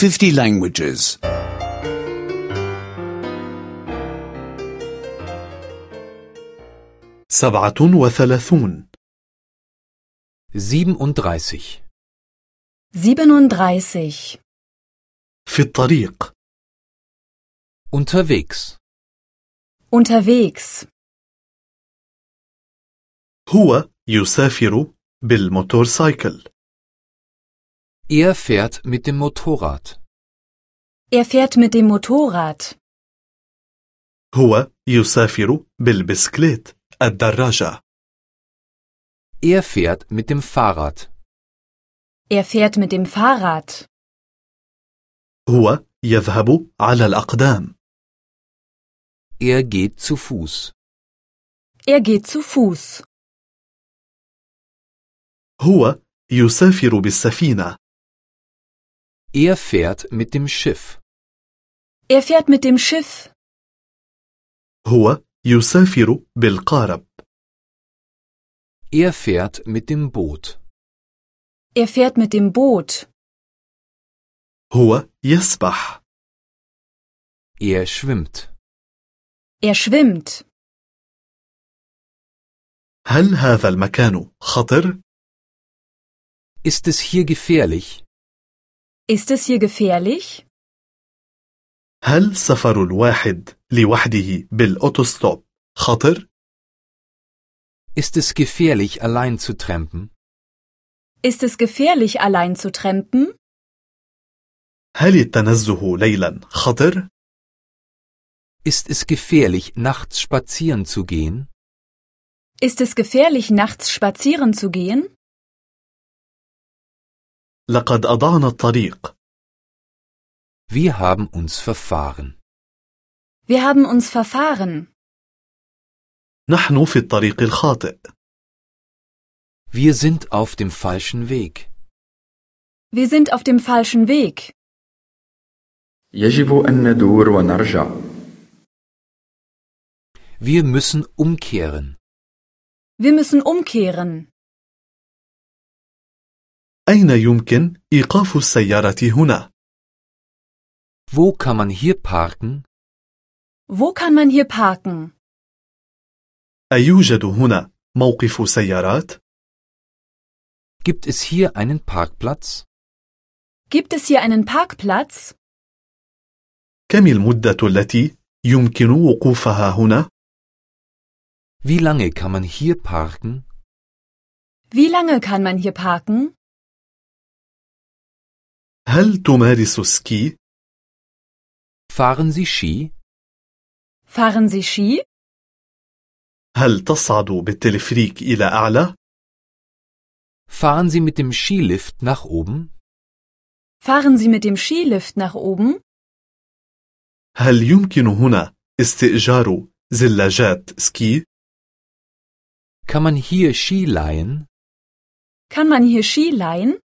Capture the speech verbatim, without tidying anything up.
fifty languages. سبعة وثلاثون. siebenunddreißig. siebenunddreißig. في الطريق. Unterwegs. Unterwegs. هو يسافر بالموتورسايكل. Er fährt mit dem Motorrad. Er fährt mit dem Motorrad. هو يسافر بالبسكليت الدراجة. Er fährt mit dem Fahrrad. Er fährt mit dem Fahrrad. هو يذهب على الأقدام. Er geht zu Fuß. Er geht zu Fuß. هو يسافر بالسفينة. Er fährt mit dem Schiff. Er fährt mit dem Schiff. هو يسافر بالقارب. Er fährt mit dem Boot. Er fährt mit dem Boot. هو يسبح. Er schwimmt. Er schwimmt. هل هذا المكان خطر؟ Ist es hier gefährlich? Ist es hier gefährlich? هل سفر الواحد لوحده بالأوتوستوب خطر؟ Ist es gefährlich, allein zu trampen? Ist es gefährlich, allein zu trampen? هل التنزه ليلا خطر؟ Ist es gefährlich, nachts spazieren zu gehen? Ist es gefährlich, nachts spazieren zu gehen? لقد أضعنا الطريق. Wir haben uns verfahren. Wir haben uns verfahren. نحن في الطريق الخاطئ. Wir sind auf dem falschen Weg. Wir sind auf dem falschen Weg. يجب أن ندور ونرجع. Wir müssen umkehren. Wir müssen umkehren. أين يمكن إيقاف السيارة هنا؟ Wo kann man hier parken? Wo kann man hier parken? أيوجد هنا موقف سيارات؟ Gibt es hier einen Parkplatz? Gibt es hier einen Parkplatz? كم المدة التي يمكن وقوفها هنا؟ Wie lange kann man hier parken? Wie lange kann man hier parken? هل تمارس سكي؟ Fahren Sie Ski? Fahren Sie Ski? هل تصعد بالتلفريك إلى أعلى؟ Fahren Sie mit dem Skilift nach oben? Fahren Sie mit dem Skilift nach oben? هل يمكن هنا استئجار زلاجات سكي؟ Kann man hier Ski leihen? Kann man hier Ski leihen?